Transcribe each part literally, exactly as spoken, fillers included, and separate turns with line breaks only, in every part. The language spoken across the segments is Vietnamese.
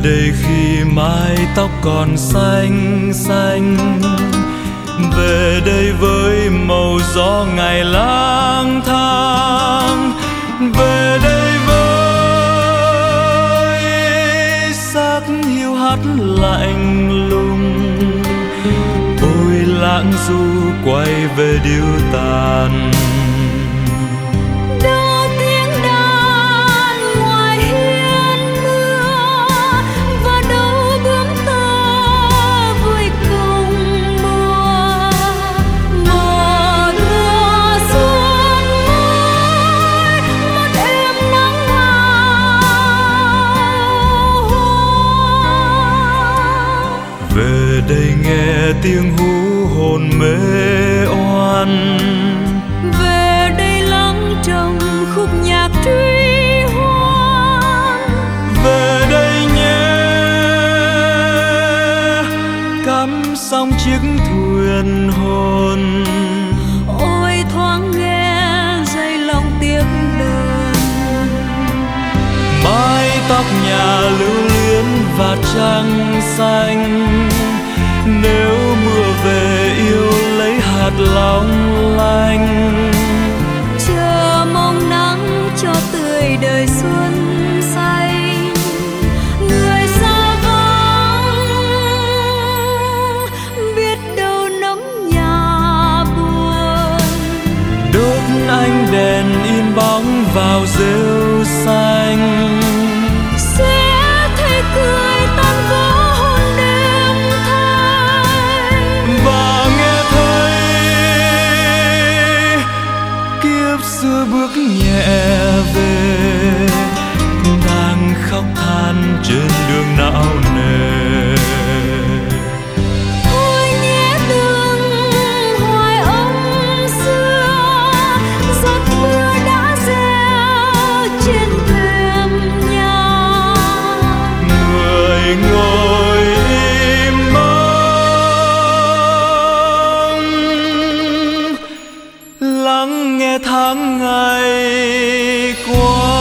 đây khi mái tóc còn xanh xanh, về đây với màu gió ngày lang thang, về đây với sắc hiu hắt lạnh lùng. Ôi lãng du quay về điêu tàn, về đây nghe tiếng hú hồn mê oan,
về đây lắng trong khúc nhạc truy hoan,
về đây nhé cắm sóng chiếc thuyền hồn.
ôi thoáng nghe dây lòng tiếc đơn,
mái tóc nhà lưu luyến và trăng xanh, nếu mưa về yêu lấy hạt long lanh.
chờ mong nắng cho tươi đời xuân xanh, người xa vắng biết đâu nấm nhà buồn.
Đốt ánh đèn in bóng vào rêu xanh, xưa bước nhẹ về, đang khóc than trên đường não nề.
Thôi nhé tương hoài ấm xưa, giọt mưa đã rơi trên thềm nhà.
Người ngồi im mong lắng nghe tháng ngày qua.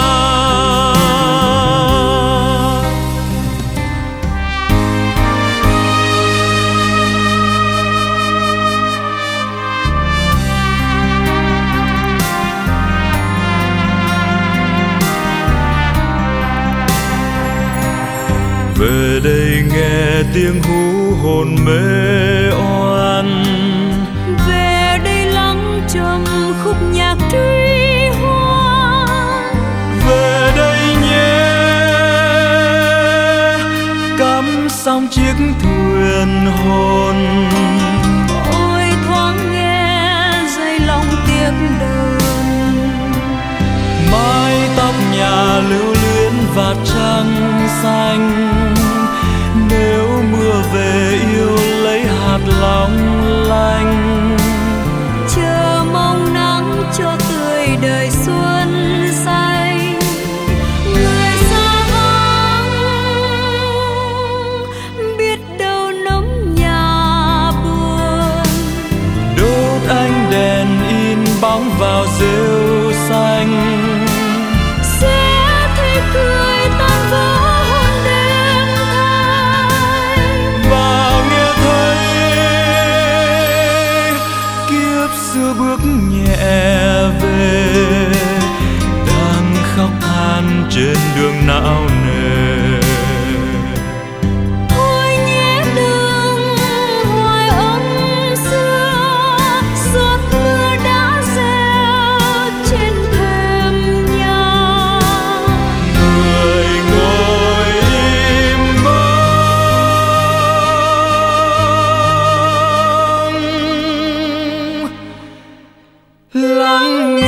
Về đây nghe tiếng hú hồn mê oan,
về đây lắng trong khúc nhạc truy hoan,
về đây nhé cắm sóng chiếc thuyền hồn.
ôi thoáng nghe dây lòng tiếc đơn,
mái tóc nhà lưu luyến và trăng xanh, nếu mưa về yêu lấy hạt long lanh.
chờ mong nắng cho tươi đời xuân xanh, người xa vắng biết đâu nấm nhà buồn.
Đốt ánh đèn in bóng vào rêu xanh,
sẽ thấy cười tan vỡ hôn đêm thanh.
và nghe thấy kiếp xưa bước nhẹ về, đang khóc than trên đường não nề.
Thôi nhé đừng hoài ấm xưa, giọt mưa đã rơi trên thềm nhà.
Người ngồi im mong lắng nghe